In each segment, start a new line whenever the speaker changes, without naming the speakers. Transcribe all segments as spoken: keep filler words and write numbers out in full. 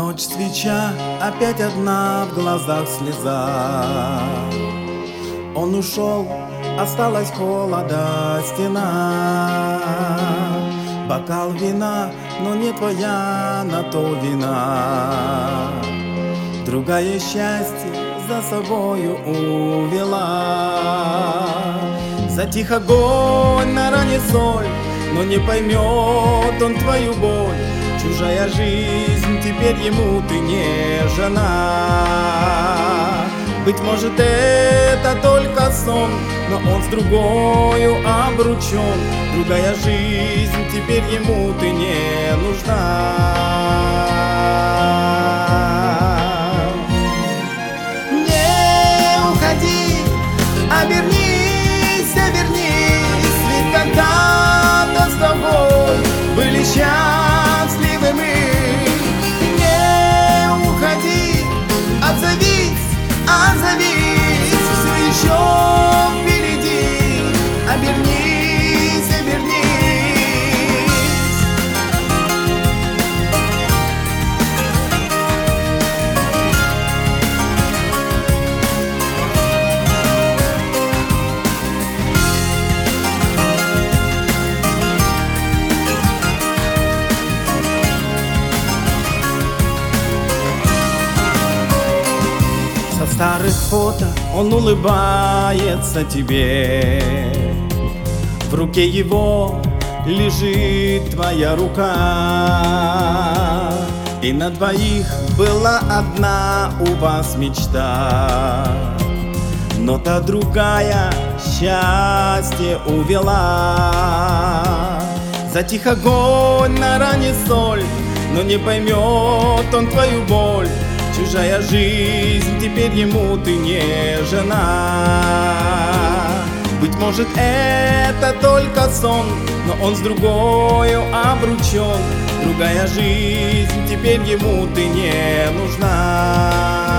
Ночь, свеча, опять одна, в глазах слеза. Он ушел, осталась холода стена. Бокал вина, но не твоя на то вина. Другая счастье за собою увела. Затих огонь на ране соль, но не поймет он твою боль. Чужая жизнь, теперь ему ты не жена. Быть может, это только сон, но он с другою обручен. Другая жизнь, теперь ему ты не нужна. Не уходи, обернись, обернись, ведь когда-то с тобой были счастливы мы. Не уходи, отзовись, отзовись, все еще впереди. Обернись, обернись. Со старых фото он улыбается тебе. В руке его лежит твоя рука. И на двоих была одна у вас мечта, но та другая счастье увела. Затих огонь на ране соль, но не поймет он твою боль. Чужая жизнь, теперь ему ты не жена. Быть может, это только сон, но он с другою обручен. Другая жизнь, теперь ему ты не нужна.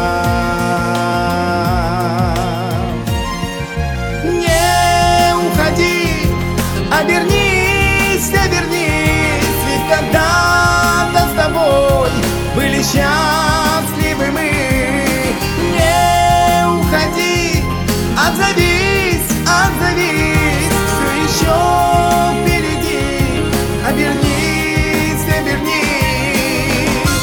Не уходи, обернись, обернись, ведь когда-то с тобой были счастливы мы. Не уходи, отзовись, отзовись, все еще впереди. Обернись, обернись.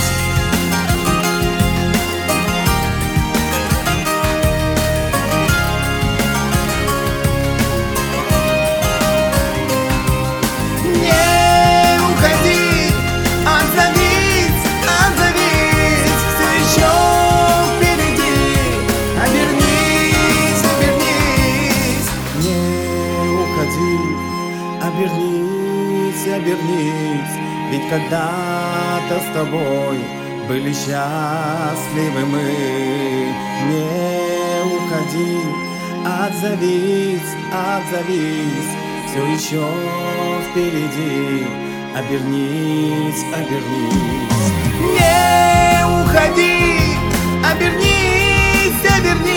Не уходи, отзовись, отзовись, все еще впереди. Обернись, обернись. Не уходи, обернись, обернись, ведь когда-то с тобой были счастливы мы. Не уходи, отзовись, отзовись, все еще впереди. Обернись, обернись. Не уходи, обернись, обернись.